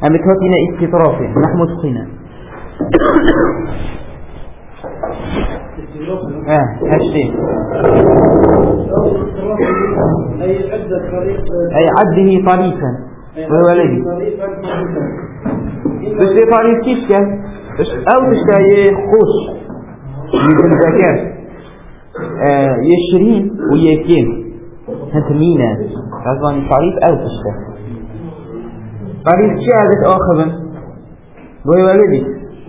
هم بتوتينا استطرافه نحن متقنا هشتين أي عده طريقا وولدي تشتي طريق كيشكا أو تشتي خوش من الزكاة يشرين ويكين هنت مينا أظن طريق أو تشتي طريق شيء هذا آخر وولدي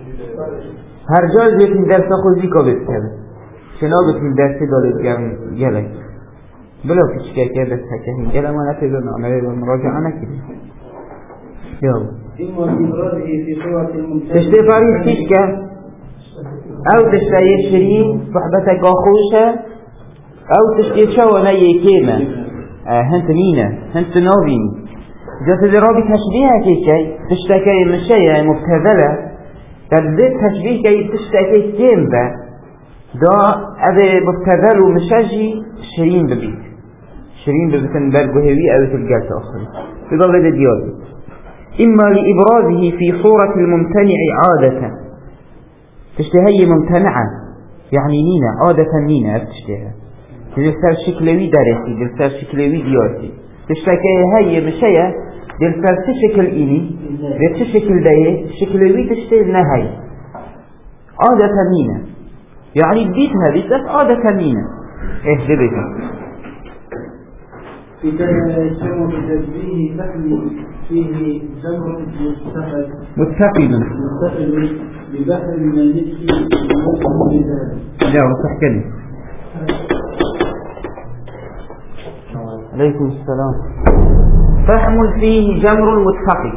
هر جای من درس خوزی کا بسکره شنابت من درسی دالت گلک بلا کشکر که بس حکهیم گلم و نفیدون عملی رو مراجعه نکید یا تشتی فریض کشکر او تشتی شرین صحبتك آخوشه او تشتی شوانه یکیمه هنت مینه هنت ناوین جا تدرابی تشبیه که تشتکی مشه مبتذله تبدأ تشبيه كي تشتكي كيم با دا أبي مبتذل ومشاجي شرين ببيت شرين ببتن بالقهوي أو تلقات أخرى تضل هذا ديالي إما لإبرازه في صورة الممتنع عادة تشتهي ممتنعة يعني نينة عادة نينة تشتهي تلسال شكلوي دارسي تلسال شكلوي ديالي تشتكي هاي مشايا تلسال تشكل إني تشكل دايه شكلوي تشتهي نهاي عادة مينة يعني بيتها بيتك عادة مينة ايه بيتها في جمع تشبيه فهم فيه جمع متفقد ببحر من النسك لا وتحكي عليكم السلام فحم فيه جمر متفقد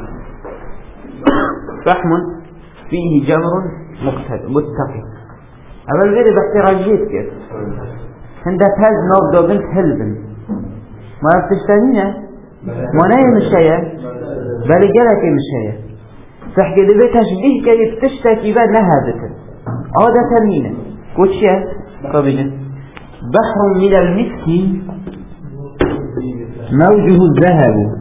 فحم فيه جمر متفقد أول غير باحتراجيت كيف عندها تهز نوب دو بنت هلبن ما بتشتغينه ما نايم الشيء بل جلك المشيء تحكي دي تشبيه كيف تشتكي بعد نهابته عادة مينة كوتشيا قبل بحر من المسك موجه الذهب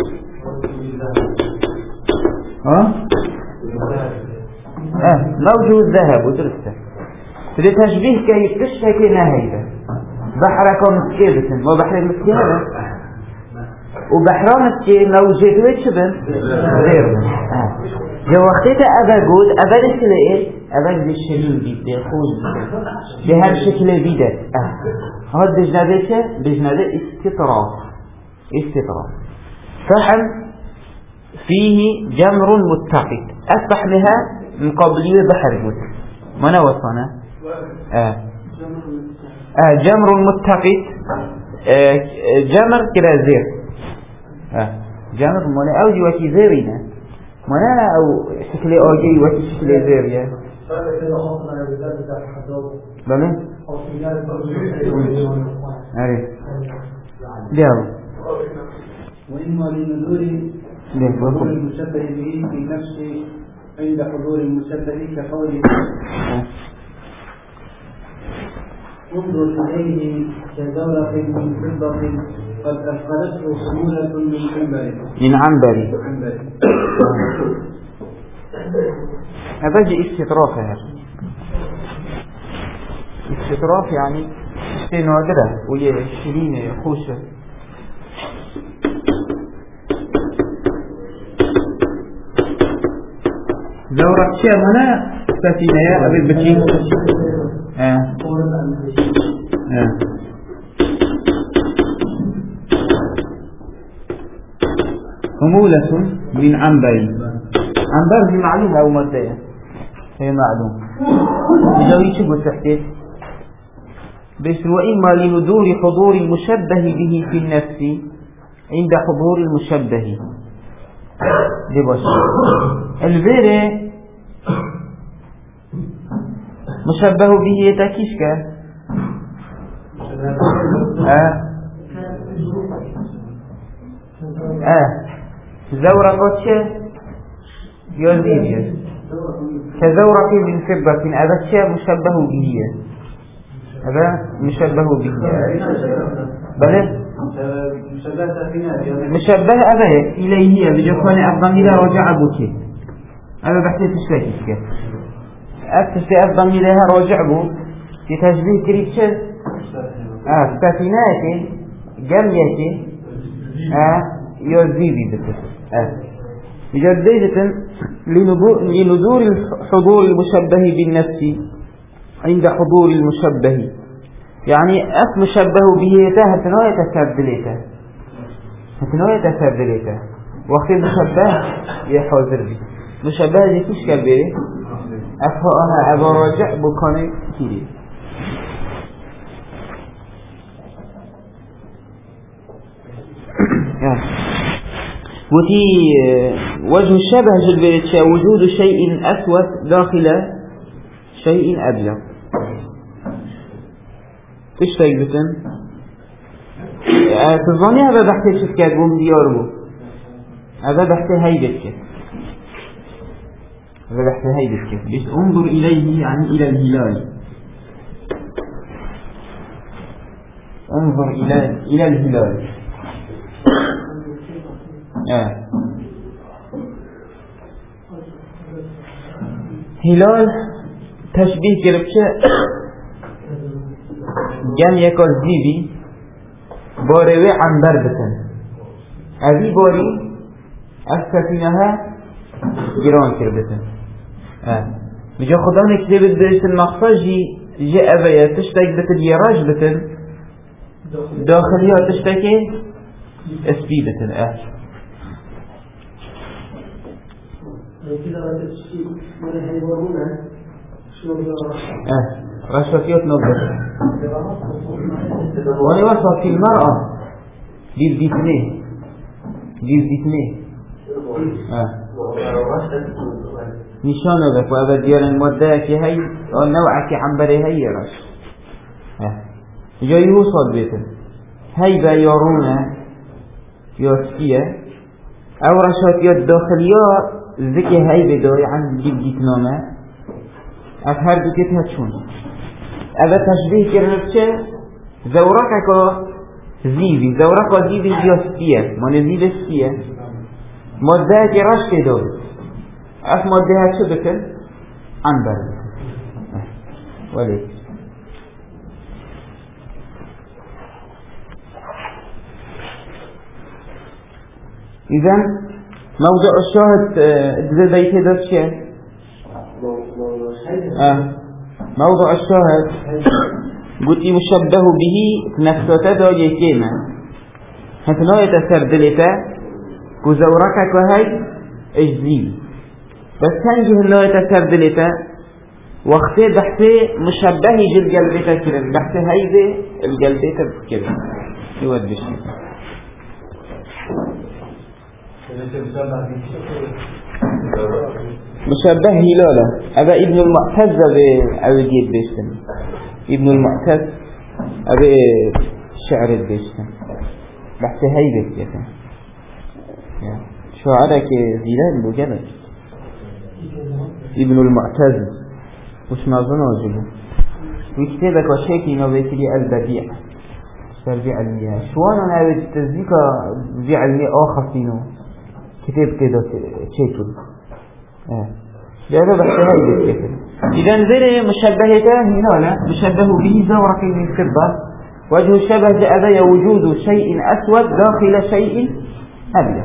موجه الذهب ودرسته لتشبيه كيف تشتكي نهيبة بحرك مسكيبة وبحر المسكين هذا وبحران مسكين لو جيتوه شبن غير جو وقتها أبا قول أبا لك لإيه أبا بالشرين بيد خوز بهر شكل بيدت هذا بجنبه استطراف فحم فيه جمر متقد أصبح لها من قبلية بحر مت ما نوصنا جمر متقد جمر كده زير جمر مانا أوجي وكي زيرينا مانا أو شكل أوجي وكي شكل زير يا بلى أري جاو وإما لنزول المشبه به في نفسه عند حضور المشبه كقوله انظر إليه كزورق من فضة قد أثقلته حمولة من عنبر هذا استطراف هذا استطراف يعني شيء نادرة وهي شيرين خوشة زورق شيء هنا سفينة يا أبي بتشي حمولة من عنبر عنبر دي معلومة أو مادية هي معلومة جاوي شو قلت تحكي بس وإما لندور حضور المشبه به في النفس عند حضور المشبه دي باش الفيري مشبه به تكيشك زورقات شه يزيد كزورق من فضة هذا الشيء مشبه به هذا مشبه به. بله مشبه أبيه إليه بجفان الضمير رجع بك أبا بحثي تشتكيك أبتشتي الضمير لها رجع بك في تشبيه كريتش سفينات جمية يزيد بك جديدة لنذور الحضور المشبه بالنفس عند حضور المشبه، يعني مشبه به هتنوية تسبليته وقت المشبه يحاضر به مشبه ذي كيش كبيره أفهاها أبا راجع بكاني كيري. وفي وجه الشبه جلبيتشا وجود شيء أسود داخل شيء أبيض. إيش تجبتن؟ تظني هذا بحث شو كاتبهم دياربو؟ هذا بحث هيبتك. هذا بحث هيبتك. بس انظر إليه يعني إلى الهلال. انظر إلى الهلال. هلال تشبيه كربشة جمع يكال زيبي باروي عنبر بتن هذه باري السفينها جران كربتن بجا خدا نكتب الدرس المقصد جي أبايا تشتك بتن يراج بتن داخليها تشتكي اسبي بتن رشوكيوت نظر وانا وصف في المرأة دير ديتني نشانه بك وابا ديال المودة كي هاي نوعك عنبري هاي رش جاي يوصل بيتن هاي بيارونه ياسكيه او رشوكيوت داخلية ذكي هاي بداية عن ديتنامه أفهر بكتها شون أبا تشبيه كرنبشة زورقك زيبي جياسكيه ما نزيب السكيه مادة كراش كدور أف مادة شو بكن عنبر وليك إذن موضع الشاهد إذا بيت هذا الشيء موضع الشاهد قلت مشبه به نفسه داجي كيما هتنو يتسردلتا كزوركك وهي اجزيل بس هنجي هنو يتسردلتا وقتي بحثي مشبه جل قلبتا كرن بحثي هيدي القلبتا بكرن يود بشي مشبه هلاله أبا ابن المعتز أبي بيشتن ابن المعتز أبي شعر بيشتن بحث هيبت يتن شعرك زيلان بجلد ابن المعتز وش ما ظنوجه ويكتبك وشيكي نوبيتلي البديع سربيع المياه شوانا نعود تزديك بيع المياه آخر فينو كتاب كده شيكل هذا بحث هاي بالكتاب إذن ذلك مشبهته هنا لا مشبه به زورق من الفضة وجه الشبه جاء وجود شيء أسود داخل شيء أبيض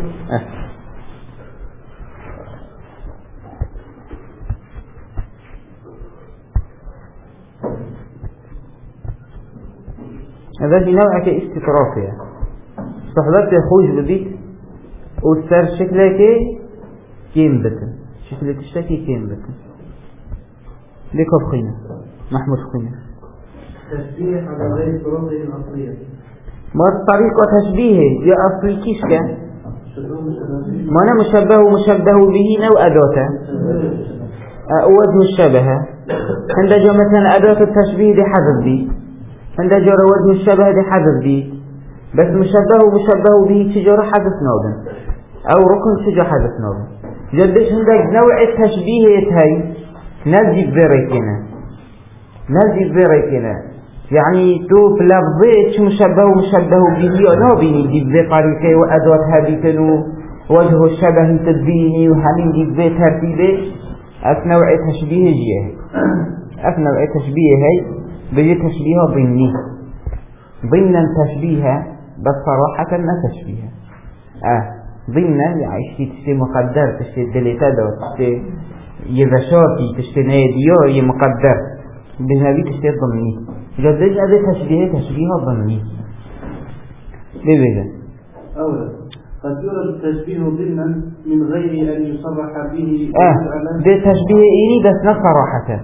هذا في نوع كاستطرافية صحبات يخوج بديت والسر شكلك كيم بتن شكلك الشكي كيم بتن ليك بخينا محمود خينا تشبيه على غير الطرق الأصلية ما طريقة تشبيهه يا أصلي كيش كان ما أنا مشبه به نوع أداته وجه الشبه عند جاء مثلا أداة التشبيه دي حذف دي عند جاء وجه الشبه دي حذف دي بس مشبه به تجارة حذف نوبا أو ركن تجارة حذف نوبا جدش عندك نوع التشبيه هاي نزيد ذريتنا نزيد ذريكنا يعني تو بلفظيت مشبه ومشبه به نابيني دي بطريقة وأدوات هابتنو وجه الشبه تدبيني وهمين دي ترتيبه أثنوع تشبيه جيه أثنوع تشبيه هاي بيجي تشبيه ضمني ضمنا تشبيها بس صراحة ما تشبيها ضمنا يعني تشتي مقدر تشتي دليتادو تشتي يذشاتي تشتي ناديو يمقدر بجنبي تشتي ضمني جدج هذا تشبيه ضمني ليه أولا قد يرد التشبيه ضمنا من غير أن يصرح به ده تشبيه إيني بس نصراحة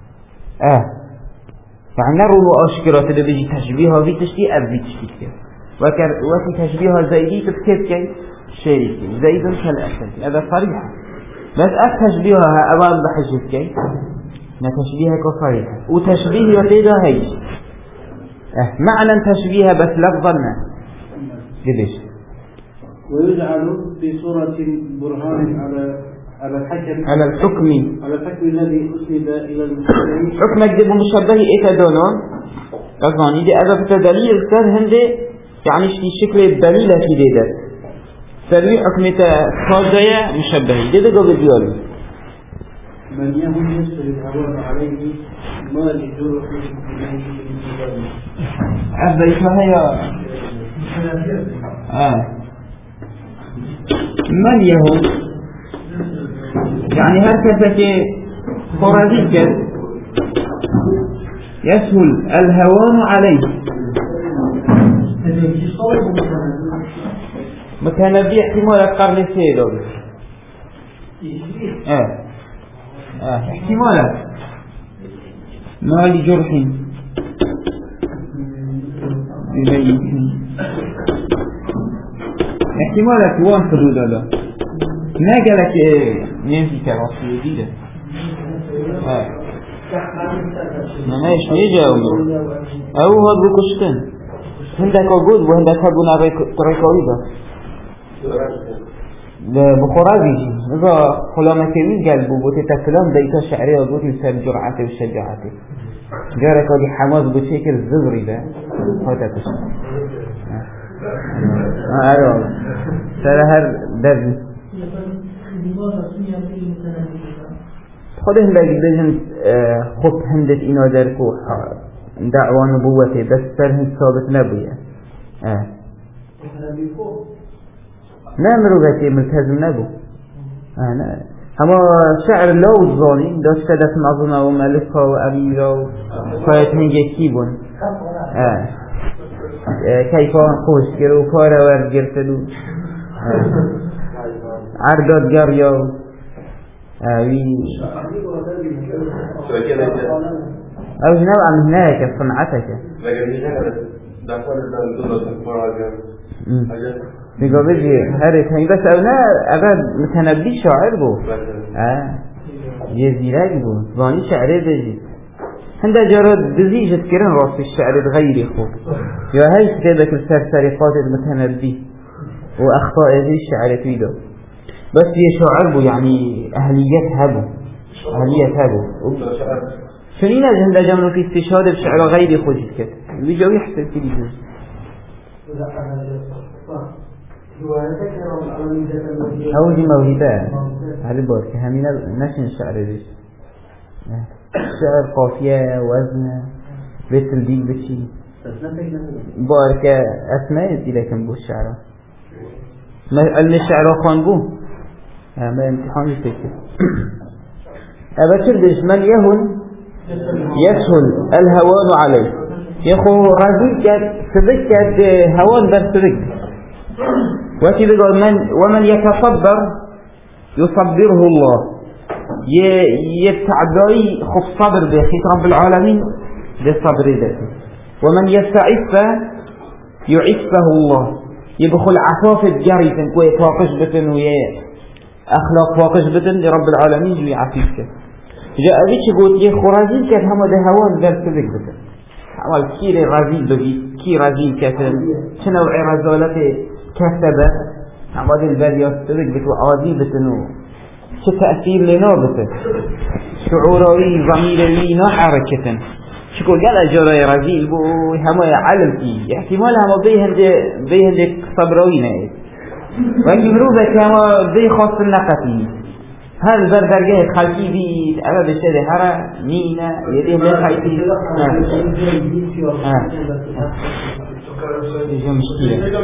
يعني نرو أشكرات اللي بيجي تشبيهها في تشبيه أبدي تشبيه وفي تشبيهها زيدي تبكيت كي شريك زيد كالأسل هذا صريح بس تشبيهها أبان بحجت كي نتشبيهها كصريحة وتشبيه وتيدا هيش معنى تشبيهها بس لفظنا ليش ويجعل في صورة برهان على الحكم الذي أسند إلى المشبه حكمك دي بمشبه إيه دونون أظن إذا أضفت دليل كان هندي يعني شكل الدليل في ده سلوي حكمته صاجية مشبه دي ده قبل ديالي من يهم يسر الهوان عليه ما لجرح أبدا هي من يهم يعني هكذا خرازيك يسهل الهوان عليه متنبي احتمال القرن السيد احتمال ما لجرح احتمالك وان حدود هذا ما قالك نمشي كراسي جديدة ما ماش نيجا أو هاد بكشتن هندك وجود وهندك هادونا ريكويدا بخرازي إذا خلامة كمين قال بوتي تكلم ديتا شعرية وبوتي سال جرعته وشجاعته جارك ودي حماس بشكل الزبري ده هذا كشتن أيوة ترى هر درج خودهم بجدهم خط هندت إنه دركو دعوة نبوته بس سرهم ثابت نبيه نعملوا بيتي ملتزم نبو هما شعر اللو الظالم داش كدت معظمة ومالفة وأميرة وفايت هنجي كيبون كيف خوش كرو فارا ورگرتدو عرداد گریا او جناب عم هناك صنعتك بيقول بيجي هاري ثاني بس او لا ابد متنبي شاعر بو يزيراج بو زاني شعره بيجي هنده جراد دزيجة كرن راس الشعر غيري خوب يا هاي كتابك السرسرقات المتنبي واخطاء هذه الشعر تيدو بس يشعر بو يعني اهليتها بو شنين هنده جمعوا في استشهاد بشعر غيري خوب كت بيجوا يحسن في دي هودي موهبة هذه بارك همينة نشن شعر ديش شعر قافية وزن بيت الديك بشي بارك أسماء إليكم بو الشعر علم الشعر خان بو ما امتحان يفكر أبشر ديش من يهن يسهل الهوان عليه يخو رزيك صدق هوان بس صدق ومن يتصبر يصبره الله يتعدي خف صبر بخيط رب العالمين بالصبر ذاته ومن يستعف يعفه الله يبخل عفاف الجري تنكوي فاقش بتن ويا أخلاق فاقش بتن لرب العالمين جو يعفيك جاء ذيك قلت يا خرازي كان هم ده هوان ذات صدق بتن حوال كير رزيل بجي كي رزيل كتن شنو رزالته كسبة عماد البريات صدق بتو عادي بتنو شو تأثير لنا بتن شعوري ضميري نا حركة شكو قال أجرى رجيل بو هم علم فيه احتمال هم بيه هندي صبروينه وإنك مروبة كما بيه خاص النقطي هذا درجة خلقي بيت أما بشده هرا نينا يديه لخلقي يجب مشكلة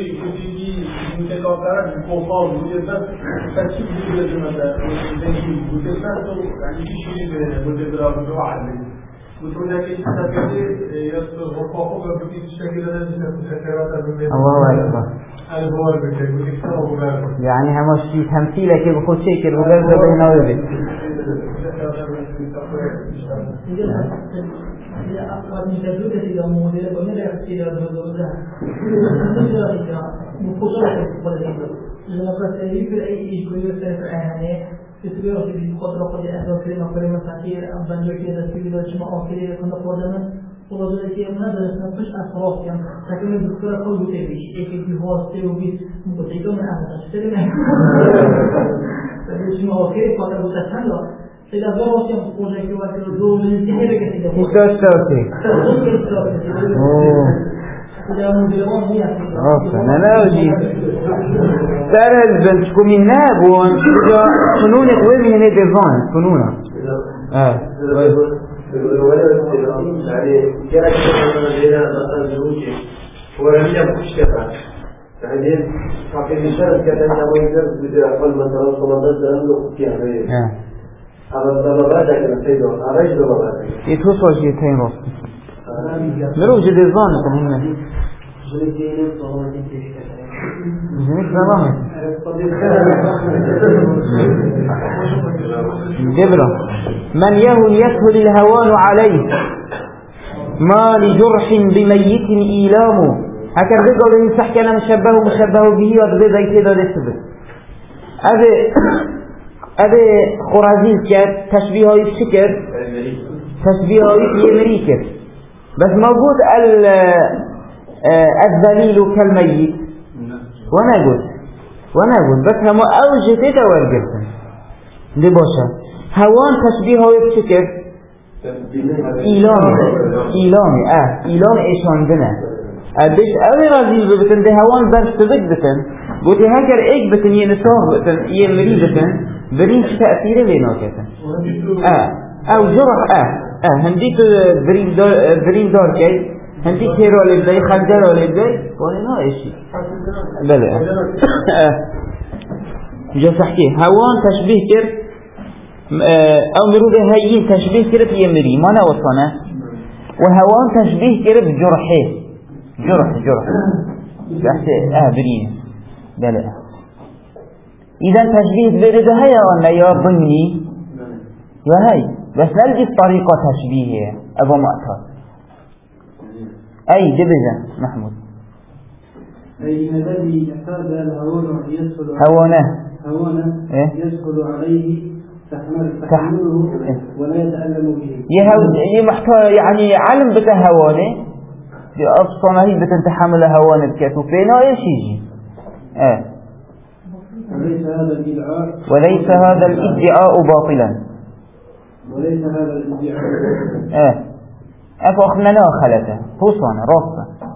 الله أكبر يعني هم شيء تمثيله كي بخود شيء كي بغير بينه وبين ووجد كي من هذا نفس أسراف يعني لكن الدكتور قوي تبيش إيه في هو استوى متعيدون من هذا الشيء فبيش ما هو كيف قال أبو تسهل إذا ضربت يوم تقول لك وقت الدول الانتهاء كذا كيف تستوي أنا أجيب ترى البنتكم من نابون فنون قوي من هنا ديزاين فنونه يعني جاءت لنا مثلا زوجي ولم يكن شكرا يعني فقد الشرط كان يقدر يقول مثلا صمدت له في هذه هذا الضربات كان سيدو أريد ضربات يتوصل شيء تين راس مروج ديزاين كمان جلسين صواني تشكل جنيك زمان جبرة من يسهل الهوان عليه ما لجرح بميت إيلامه هكذا قالوا يمسح كان مشبه به وضبه زي كده لسبب أبي خرازيل كات تشبيهه يبشكر تشبيهه يمريكر بس موجود الذليل كالميت وانا قلت بس هم اوجه تتوالجلتن دي باشا هوان تشبيهه يبشكر إيلامي إيشان دنا أدش أولي رازيل ببتن دي هوان برش تبك بتن بوتي هكر إيك بتن ينساغ بتن يمري بتن برين تأثير لينا كتن أو جرح هنديك برين دار كي هنديك هيرو لبداي خنجر لبداي وانا إيشي بلى جا صحكي هوان تشبيه كر او مرود هايين تشبيه كرب يمري ما نوصنا وهوان تشبيه كرب جرحه جرح بحث برين بلا اذا تشبيه برد هيا وانا يا ضمني يا هاي بس نلقي طريقة تشبيه ابو مأثر اي دبزة محمود اي الذي احتاج الهوان يسهل يسهل عليه تحمله ولا يتألم به محتوى يعني علم بتهوانه أصلا هي بتنتحمل هوان بكاتو فينا ايش يجي وليس هذا الادعاء باطلا أفأخنا لا خلته فوصانا راسا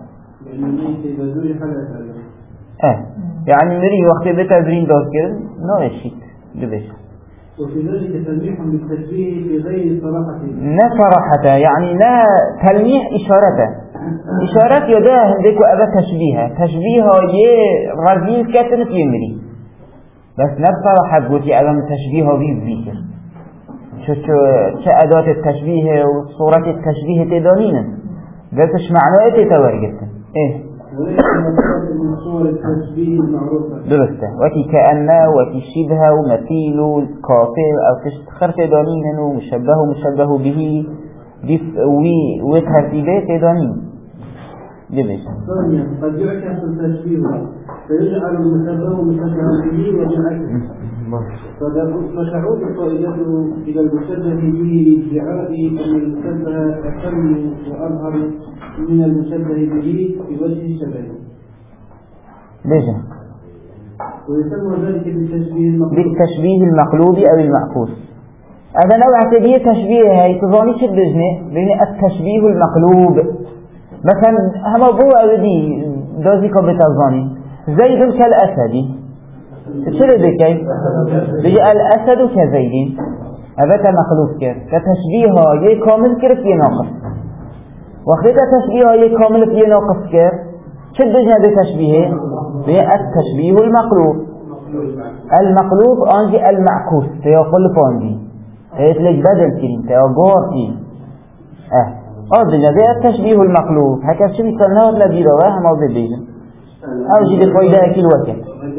يعني مري وقت بتبرين دوز كده لا يشيك دبش وفي ذلك تلميح بالتشبيه في غير صراحة لا صراحة يعني لا تلميح إشارة يدا هنديك أبا تشبيهها رزيل كاتنة يمري بس نفس صراحة قلتي أبا تشبيهها بيذكر شو أداة التشبيه وصورة التشبيه تدانين قلتش معنى تتورجت وليس من صور التشبيه المعروفة درسته وكي كأنه وكي شبه ومثيل كافر أو تشتخر تدانين ومشبه به وترتيبات تدانين جبش ثانيا قد يعكس التشبيه فيجعل المشبه مشبه به وبالعكس فتعود القائلة إلى المشبه به بادعاء أن المشبه أتم وأظهر من المشبه به في وجه الشبه. ليش؟ ويسمى ذلك بالتشبيه المقلوب أو المعكوس. هذا نوع اعتبيه تشبيه هاي تظاني شد بجنه بين التشبيه المقلوب. مثلا هما بو أودي دوزي كوبت الظاني زيد كالأسد شلو بكي بيجي الأسد كزيد هذا مقلوب كير كتشبيهها يه كامل كير في ناقص وقت تشبيهها يه كامل في ناقص كير شد بجنه بتشبيهه بين التشبيه المقلوب. المقلوب أنجي المعكوس تيقول فاندي هيتلج بدل كريم تيقارتي بجنه بين التشبيه المقلوب هكذا شو يصنعه الذي رواه موضع بيجن أو جيد فايدة أكل وكل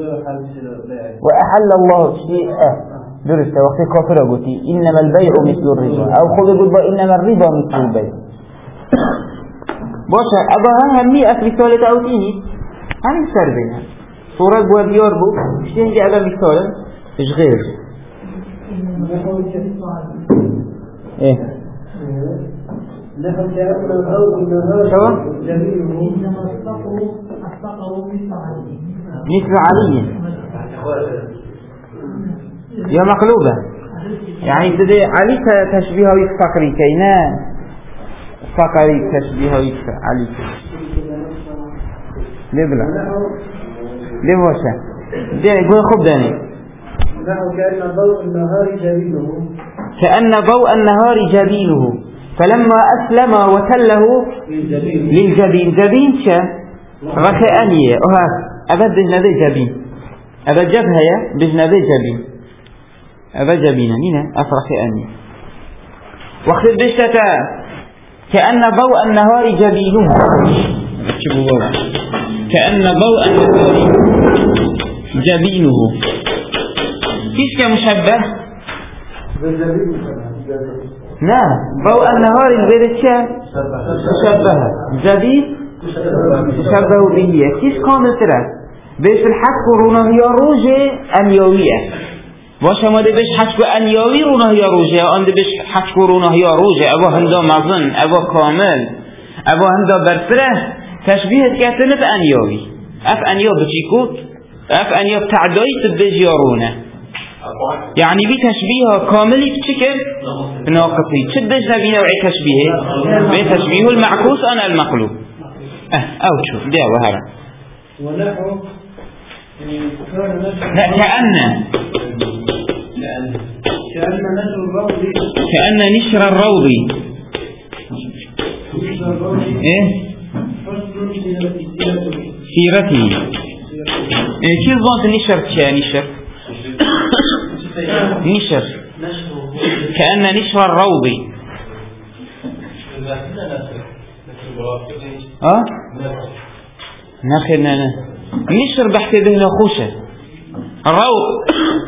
وأحل الله شيء درست وقت كافر قلتي إنما البيع مثل الربا أو خذ قلت إنما الربا مثل البيع باشا أبا همي أكل سالة أوتيني هم سربنا صورة بوا بيار بو شتين دي أبا مثالا إيش غير إيه نحن كأن الأرض النهار جميله مثل علي يا مقلوبة يعني تدي علي تشبيهه فقري كينا فقري تشبيهه علي ليه بلا ليه واشا دي يقول خب داني نحن كأن ضوء النهار جبينه كأن ضوء النهار جبينه فلما أسلم وتله للجبين جبين شا رخيانية أبد بجنبي جبين أبد جبهة بجنبي جبين أبد جبينا نينا أفرخيانية وقت بشتتا كأن ضوء النهار جبينه كأن ضوء النهار جبينه كيف كمشبه نعم ضوء النهار البرشة مشبهة جبين مشبه به كيف كامل ترى بيش الحق رونه يا روجه أنيوية واشا ما دي بيش حق أنيوي رونه يا روجه أن دي بيش حق رونه يا روجه أبا هندا مظن أبا كامل أبا هندا برفره تشبيه كاتنة أنيوي أف أنيو بشيكوت أف أنيو بتعداي تبجي رونه يعني بتشبيه كامل بشكل ناقصي شدج نبي نوعي تشبيه بتشبيه المعكوس أنا المقلوب أو شوف دي وهذا ونحو لا كأن نشر الروض إيه سيرتي إيه كيف ظنت نشر نشر كأن نشر الروض نخلنا نشر بحث به نخوشة الروض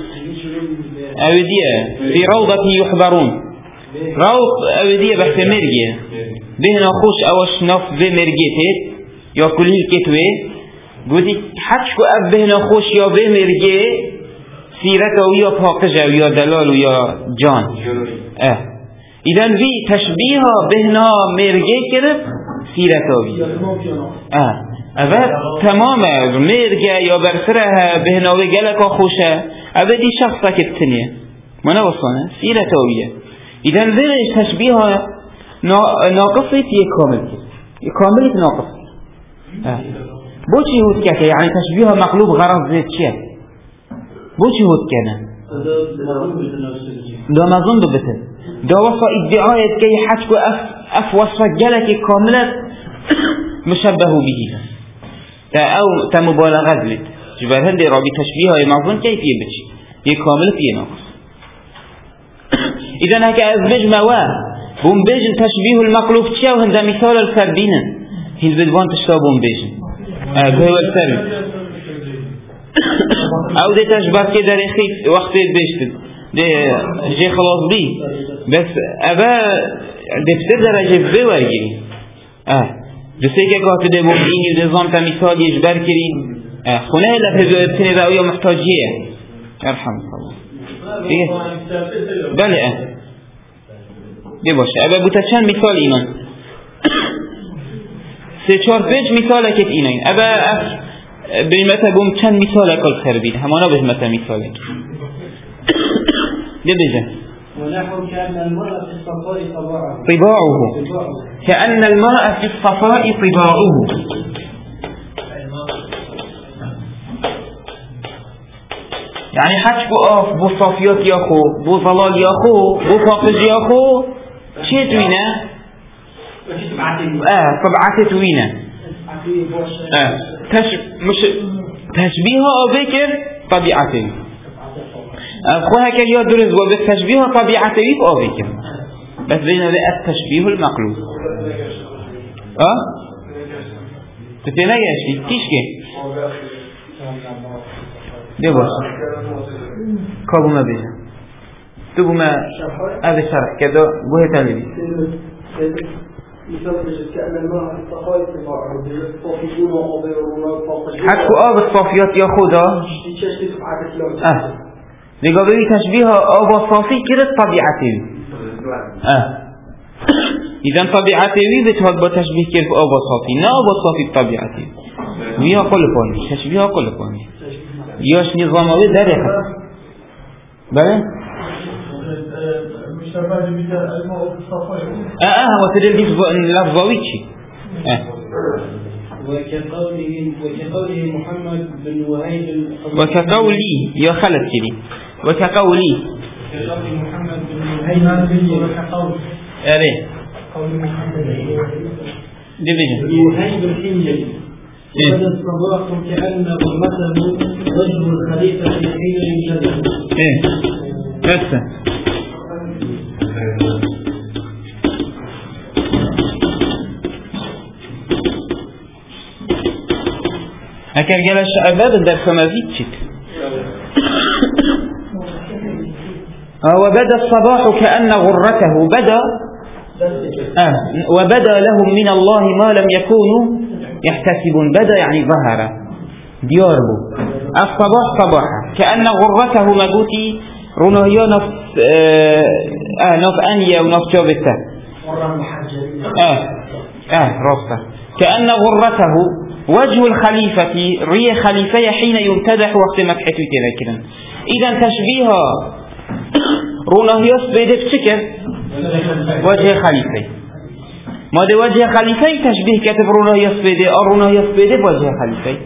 أودية في روضة يحضرون روض أودية بحث مرجية به نخوش أوش نف به مرجيتت يا كل الكتوة قلت حتشكو أب به نخوش يا به مرجية سيرته ويا باقجة ويا دلال ويا جان إذن في تشبيه بهنا مرجع كده سيرته ويا أبد تماما مرجع يا برسرها بهنا وجلك خوشه أبدي شخصك التنية ما نوصلنا سيرته ويا إذن في تشبيه ناقصي في كامل كامل ناقص بوشي هو كده يعني تشبيه مقلوب غرض زيت شيء بوشي هو كده ده ما ظن بته ده وصى ادعاء كي حتكو أف وصى جلك كاملة مشبه به أو تمبالغة لد جبال هندي رابي تشبيهها ما ظن كيف يبتش يكامل فيه ناقص إذا هكا أزمج مواه بومبيجن تشبيه المقلوب تشاو هندا مثال السربين هند بدوان تشتاو بومبيجن بهو السرب او ده تشبه كده رخيص وقت بيشتد ده جي خلاص بي بس ابا دفتر درجة بورگیری دوسته که قاعد ده مبینی ده زام تا مثال یجبر کری خونه لفظ ابتنی ده اویا محتاجیه ارحمك الله دیگه بله ده باشه ابا بوتا چند مثال اینان 3-4-5 مثال اکت اینان ابا بمثل بوم چند مثال اکل سر بید همانا بهمت مثال ده بجه ونحو كأن المرأة في الصفاء طباعه كأن المرأة في الصفاء طباعه. يعني حشكو بو صافيات ياخو بو ظلال ياخو بو فاقج ياخو چه توينه؟ طبعات توينه تشبيه بكر طبيعته أخوها كان يدرس وبالتشبيه طبيعته بكر بس بينا التشبيه المقلوب تتنا ياشي تيشكي دي باش كابو ما بينا تبو ما هذا الشرح كذا قوه تاني حكو بالصافيات ياخدها لقابل تشبيه بالصافي كده طبيعته إذا طبيعته بتهد بتشبيه كيف بالصافي نا بالصافي بطبيعته ويا كل فاني تشبيه كل فاني ياش نظام هذا درجة بله هو تدل لفظويتشي وكقوله محمد بن وهيب وكقولي يا خالد كذي وكقولي محمد بن وهيب وكقول قول محمد بن وهيب الحنجلي وبدا الصباح كأن أمته وجه الخليفة حين ينجلي بس هكذا قال الشعباب الدرس ما فيتشت وبدا الصباح كأن غرته بدا وبدا لهم من الله ما لم يكونوا يحتسبون بدا يعني ظهر دياربو الصباح صباحا كأن غرته مقوتي رونهيا نف أنيا ونف جابته رصة كأن غرته وجه الخليفة ري خليفة حين يمتدح وقت مكحته تذكرا إذا تشبيها رونهيا سبيدة بشكل وجه خليفة ما ده وجه خليفة تشبيه كتب رونهيا سبيدة رونهيا سبيدة بوجه خليفة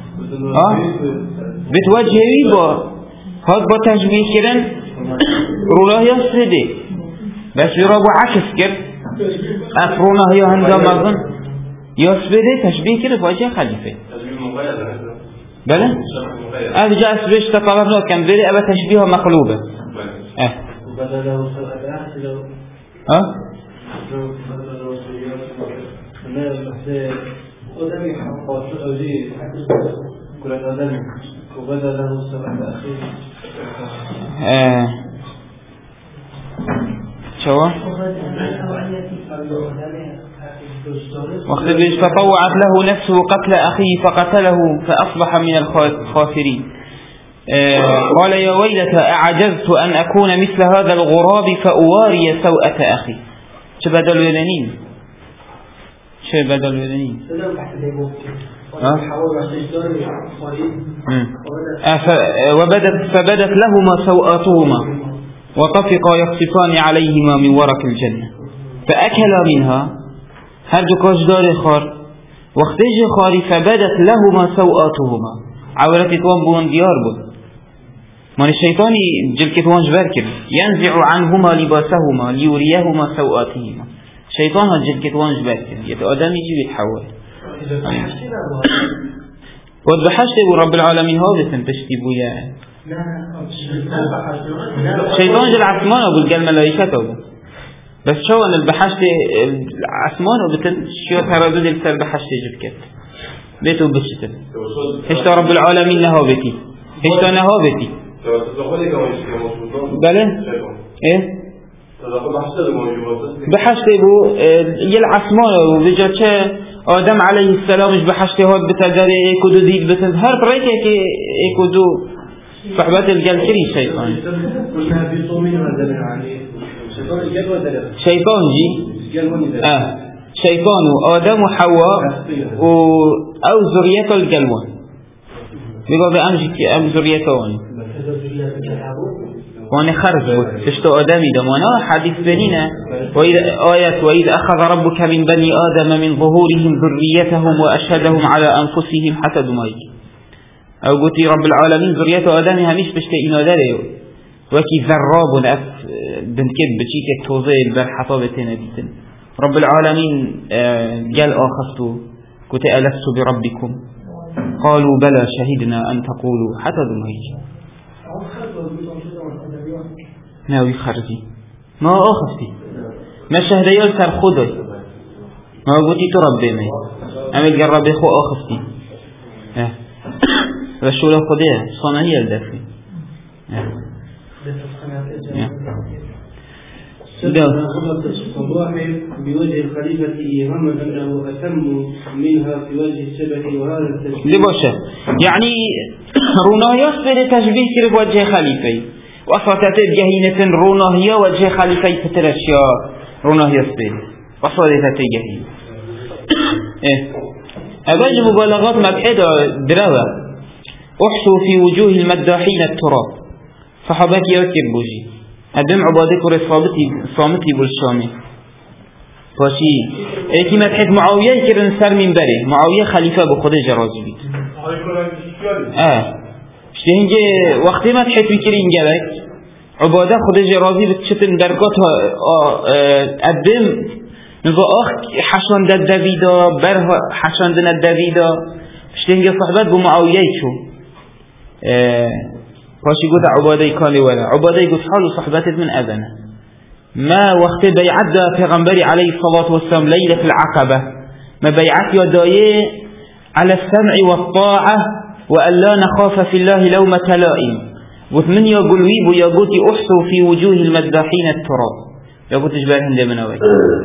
بتوجهي با هاد با تشبيه كرن رونهيا سبيدة بس يرابو عكس كر رونهيا هنجا مظن يسبيدة تشبيه كر بوجه خليفة بله هذا جاء سبيش تطلبنا كان بلي أبا تشبيه مقلوبة شو وقت بيش تطوعت له نفسه قتل أخيه فقتله فأصبح من الخاسرين قال يا ويلة أعجزت أن أكون مثل هذا الغراب فأواري سوءة أخي شو بدل الودنين فبدت لهما سوءاتهما وطفقا يخصفان عليهما من ورق الجنة فأكلا منها هرجو كاجدار خار واختج خاري فبدت لهما سوءاتهما عورت توان بون ديار بود من الشيطان جلكتوان جبركر ينزع عنهما لباسهما ليريهما سوءاتهما شيطان جلكتوان جبركر يتقدم يجي يتحول وضحشت رب العالمين هذا تنتشتي بويا شيطان جل عثمان أبو الجل ملايكته بس شو أن البحشت عثمان وبتن شو تردد السر بحشت جبكت بيته بشتل هشتا رب العالمين نهابتي هشتا نهابتي بله ايه بحشت بو يل عثمان وبجا چه آدم عليه السلام مش بحشت هاد بتدري ايكودو ديد بتظهر طريقة ايكودو صحبات الجلكري شيطان شيطان جي شيطان وآدم وحواء أو ذرية الجلوان بيقول بأمجي أم ذريتان وان خرج بود تشتو آدمی دمانا حدیث بنینه وإذ أخذ ربك من بني آدم من ظهورهم ذريتهم وأشهدهم على أنفسهم حسد مايك او قلتي رب العالمين ذرية آدم هميش بشتي إنا داره وكي ذراب أف دنكب بشيك توزيل بر حطابتين ديتن رب العالمين قال آخذتو قلت ألست بربكم قالوا بلى شهدنا أن تقولوا حسد مايك ناوي خرجي ما آخذتي ما شهديال سر خدي ما قلتي تربي مي أمي قربي خو آخذتي رسول خديه صنعي الدفي الصباح بوجه الخليفة إيهاما أنه أتم منها في وجه الشبه وهذا التشبيه لباشا يعني روناهياس بده تشبيه كرب وجه خليفة وصلت جهينة روناهيا وجه خليفة فترشيا روناهياس بده وصلت جهينة أبج مبالغات مبحدة دروة أحسوا في وجوه المداحين التراب صحابك يوكب بوجي أدم عبادك ورصامتي بالشامي فاشي ايكي مدحت معاوية كرن سر من بره معاوية خليفة بخود جرازي بيت شتهنجي وقتی مدحت بكرين جلك عبادة خود جرازي بتشتن درقات أدم نبا حشان دد دویدا بره حشان دن دویدا شتهنجي صحبت بمعاوية شو فاشي قد عبادي قال ولا عبادي قد حال صحبتت من أذنه ما وقت بيعد پیغمبري عليه الصلاة والسلام ليلة العقبة ما بيعت يدايه على السمع والطاعة وأن لا نخاف في الله لومة لائم وثمن يقول ويب ويقول أحسوا في وجوه المداحين التراب يقول تجبارهم ده منوي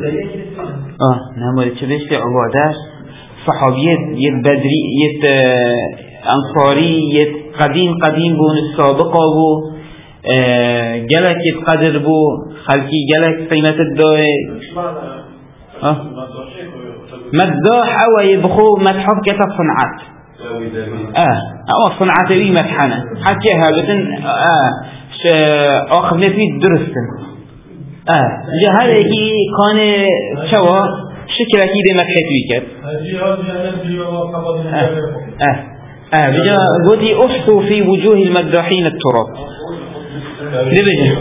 نعم تشبيش في عبادات صحابيات يت بدري يت أنصاري يت قديم بون السابقة بو جلك يتقدر بو خلقي جلك قيمة الدوء مداح أو يبخو مدحف كتب صنعات أو صنعات وي مدحنا حكيها بتن آخر في درستن جا هذا يجي كان شوا شكل أكيد مدحت ويكت بجا قولي أحسوا في وجوه المداحين التراب لبجا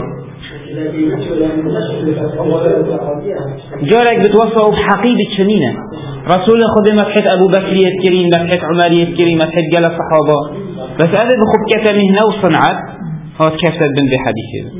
جارك بتوصفوا بحقيبة شنينة رسول خد مدحت أبو بكر يذكرين مدحت عمر يذكرين مدحت جل الصحابة بس هذا بخب كتمه نو صنعت هذا كيف تبن بحديثه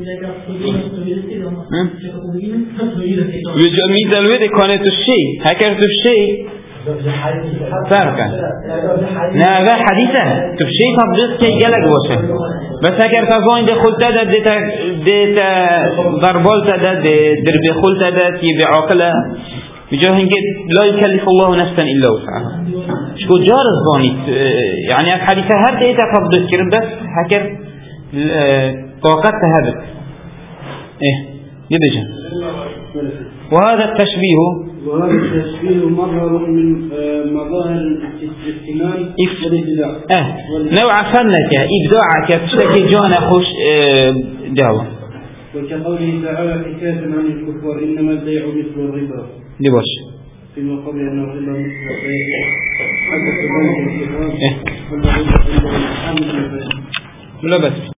وجميد الويد كانت الشيء هكذا الشيء فرقا لا هذا حديثة تبشي تطبيق كي جلق وشه بس هكذا تظن دخلت ده ديتا ضربال ده دربي خلت ده تيبي عقله بجاهن لا يكلف الله نفسا إلا وسعها شكو جار الظاني يعني الحديثة هر ديتا تطبيق كرم بس هكذا طاقت هذا يبجا وهذا التشبيه مظهر من مظاهر الاستثنان والابداع نوع فنك ابداعك تشتكي جانا خوش دعوة وكقوله تعالى حكاية عن الكفار انما البيع مثل الربا لباش فيما قبل انه الربا مثل البيع حتى تبين الكفار لا بس